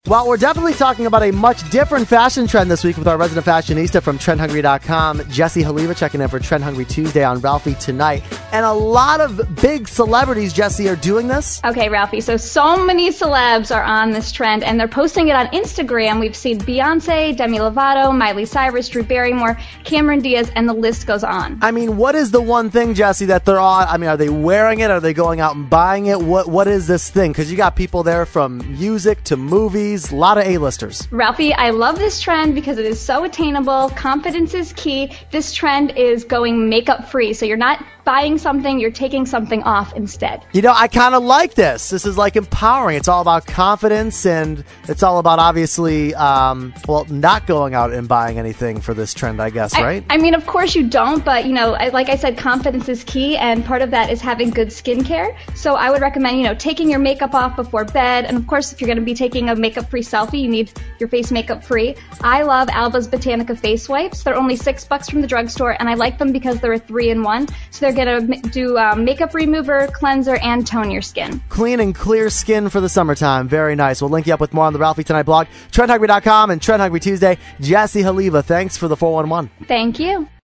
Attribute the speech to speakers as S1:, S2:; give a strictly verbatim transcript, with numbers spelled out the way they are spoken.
S1: Well, we're definitely talking about a much different fashion trend this week with our resident fashionista from trend hungry dot com, Jessie Haliva, checking in for Trend Hungry Tuesday on Ralphie Tonight. And a lot of big celebrities, Jessie, are doing this.
S2: Okay, Ralphie, so so many celebs are on this trend, and they're posting it on Instagram. We've seen Beyonce, Demi Lovato, Miley Cyrus, Drew Barrymore, Cameron Diaz, and the list goes on.
S1: I mean, what is the one thing, Jessie, that they're on? I mean, are they wearing it? Are they going out and buying it? What What is this thing? Because you got people there from music to movies. A lot of A-listers.
S2: Ralphie, I love this trend because it is so attainable. Confidence is key. This trend is going makeup free. So you're not buying something, you're taking something off instead.
S1: You know, I kind of like this. This is like empowering. It's all about confidence, and it's all about obviously, um, well, not going out and buying anything for this trend, I guess, right?
S2: I, I mean, of course you don't, but, you know, I, like I said, confidence is key, and part of that is having good skincare. So I would recommend, you know, taking your makeup off before bed, and of course, if you're going to be taking a makeup-free selfie, you need your face makeup-free. I love Alba's Botanica face wipes. They're only six bucks from the drugstore, and I like them because they're a three-in-one. So they're going to do um, makeup remover, cleanser, and tone your skin.
S1: Clean and clear skin for the summertime. Very nice. We'll link you up with more on the Ralphie Tonight blog, trend hungry dot com, and Trend Hungry Tuesday. Jessie Haliva, thanks for the four one one.
S2: Thank you.